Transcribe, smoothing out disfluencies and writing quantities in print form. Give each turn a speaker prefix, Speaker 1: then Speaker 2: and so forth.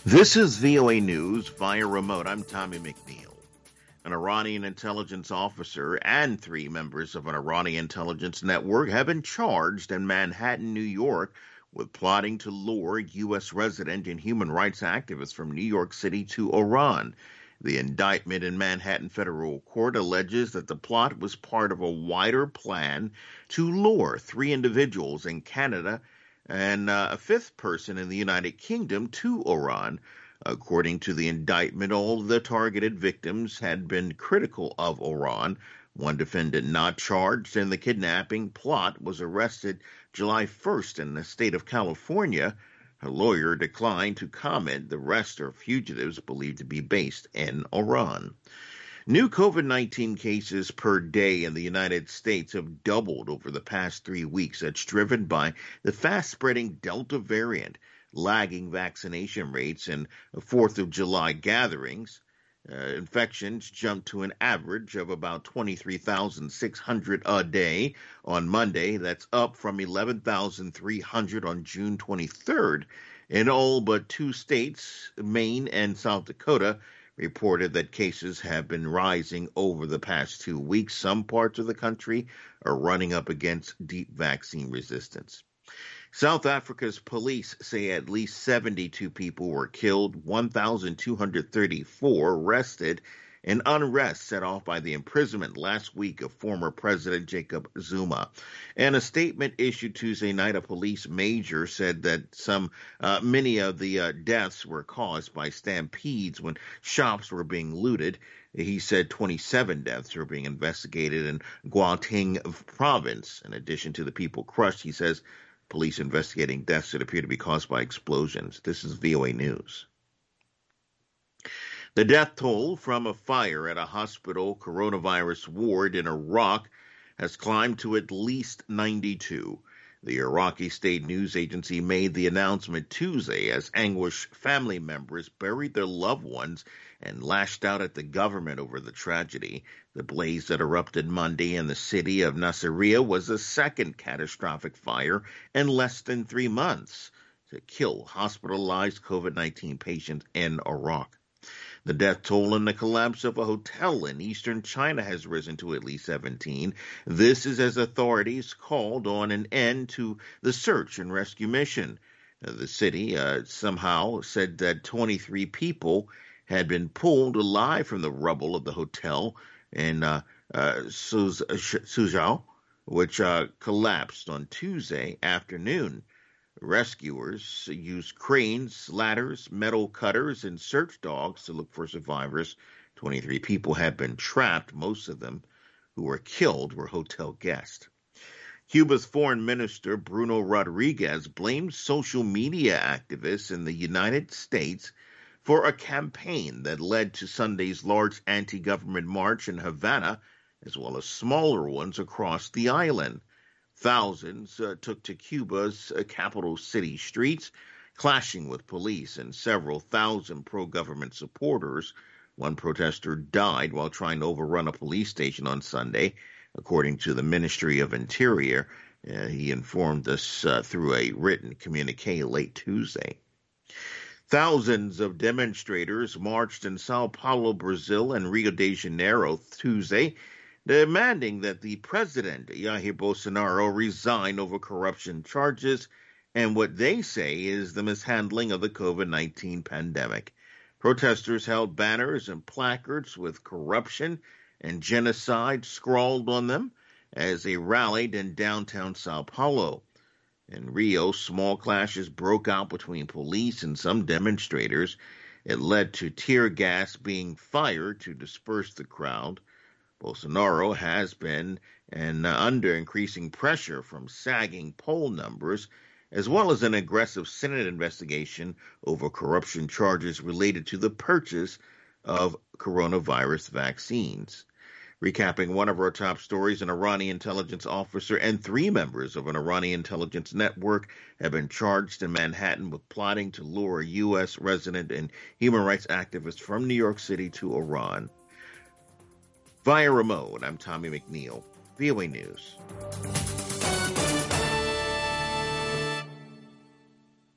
Speaker 1: This is VOA News via remote. I'm Tommy McNeil. An Iranian intelligence officer and three members of an Iranian intelligence network have been charged in Manhattan, New York, with plotting to lure U.S. resident and human rights activists from New York City to Iran. The indictment in Manhattan federal court alleges that the plot was part of a wider plan to lure three individuals in Canada and a fifth person in the United Kingdom to Iran. According to the indictment, all of the targeted victims had been critical of Iran. One defendant not charged in the kidnapping plot was arrested July 1st in the state of California. Her lawyer declined to comment. The rest are fugitives believed to be based in Iran. New COVID-19 cases per day in the United States have doubled over the past 3 weeks. That's driven by the fast-spreading Delta variant, lagging vaccination rates, and 4th of July gatherings. Infections jumped to an average of about 23,600 a day on Monday. That's up from 11,300 on June 23rd. In all but two states, Maine and South Dakota, reported that cases have been rising over the past 2 weeks. Some parts of the country are running up against deep vaccine resistance. South Africa's police say at least 72 people were killed, 1,234 arrested, in unrest set off by the imprisonment last week of former President Jacob Zuma. In a statement issued Tuesday night, a police major said that many of the deaths were caused by stampedes when shops were being looted. He said 27 deaths were being investigated in Gauteng province. In addition to the people crushed, he says police investigating deaths that appear to be caused by explosions. This is VOA News. The death toll from a fire at a hospital coronavirus ward in Iraq has climbed to at least 92. The Iraqi state news agency made the announcement Tuesday as anguished family members buried their loved ones and lashed out at the government over the tragedy. The blaze that erupted Monday in the city of Nasiriyah was the second catastrophic fire in less than 3 months to kill hospitalized COVID-19 patients in Iraq. The death toll in the collapse of a hotel in eastern China has risen to at least 17. This is as authorities called on an end to the search and rescue mission. The city somehow said that 23 people had been pulled alive from the rubble of the hotel in Suzhou, which collapsed on Tuesday afternoon. Rescuers used cranes, ladders, metal cutters, and search dogs to look for survivors. 23 people have been trapped. Most of them who were killed were hotel guests. Cuba's foreign minister, Bruno Rodriguez, blamed social media activists in the United States for a campaign that led to Sunday's large anti-government march in Havana, as well as smaller ones across the island. Thousands took to Cuba's capital city streets, clashing with police and several thousand pro-government supporters. One protester died while trying to overrun a police station on Sunday, according to the Ministry of Interior. He informed us through a written communique late Tuesday. Thousands of demonstrators marched in Sao Paulo, Brazil, and Rio de Janeiro Tuesday, demanding that the president, Jair Bolsonaro, resign over corruption charges and what they say is the mishandling of the COVID-19 pandemic. Protesters held banners and placards with corruption and genocide scrawled on them as they rallied in downtown Sao Paulo. In Rio, small clashes broke out between police and some demonstrators. It led to tear gas being fired to disperse the crowd. Bolsonaro has been under increasing pressure from sagging poll numbers, as well as an aggressive Senate investigation over corruption charges related to the purchase of coronavirus vaccines. Recapping one of our top stories, an Iranian intelligence officer and three members of an Iranian intelligence network have been charged in Manhattan with plotting to lure a U.S. resident and human rights activist from New York City to Iran. Via remote, I'm Tommy McNeil, VOA News.